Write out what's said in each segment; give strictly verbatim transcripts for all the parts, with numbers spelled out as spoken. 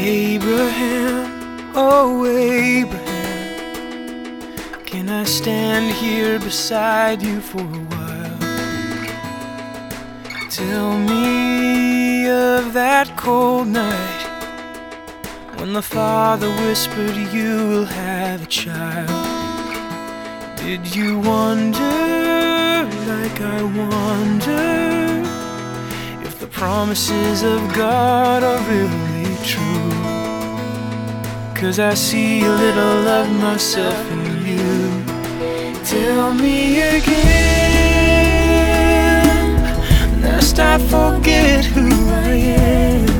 Abraham, oh Abraham, can I stand here beside you for a while? Tell me of that cold night when the father whispered you will have a child. Did you wonder, like I wonder, if the promises of God are really true? 'Cause I see a little of myself in you. Tell me again, lest I forget who I am.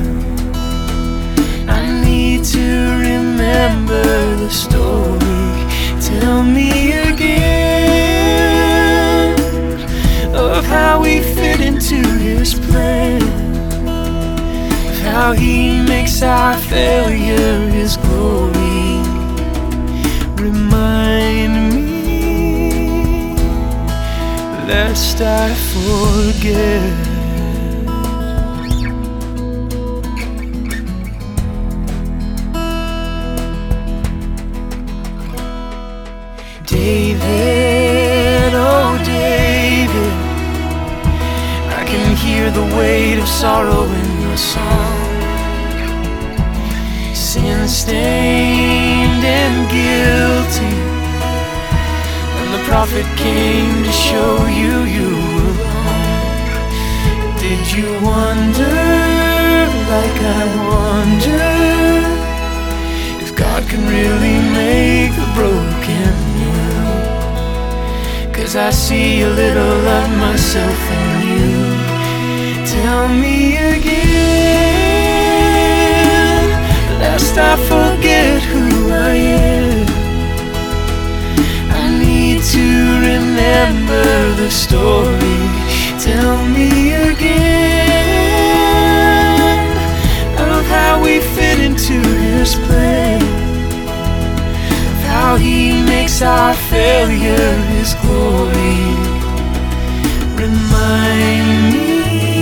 I need to remember the story. Tell me again of how we fit into His plan, of how He makes our failure His glory. Remind me, lest I forget. David, oh David, I can hear the weight of sorrow in your song. Sin-stained and guilty, and the prophet came to show you you were wrong. Did you wonder, like I wonder, if God can really make the broken new? 'Cause I see a little of myself in you. Tell me again, lest I forget who I am. I need to remember the story. Tell me again of how we fit into His plan, of how He makes our failure His glory. Remind me,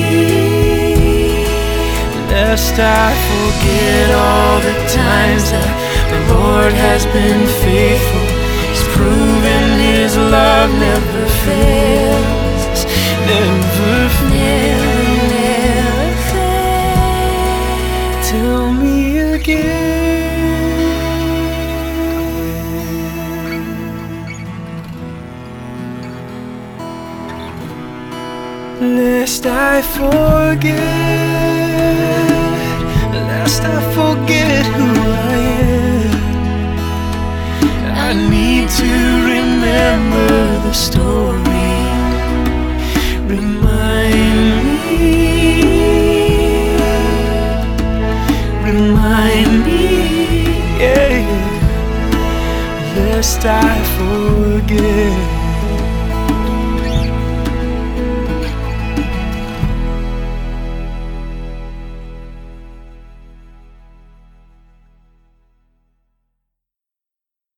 lest I forget all the times that the Lord has been faithful. He's proven His love never fails, never fails, never fails. Tell me again, lest I forget, lest I forget who I am. I need to remember the story. Remind me, remind me, yeah, lest I forget.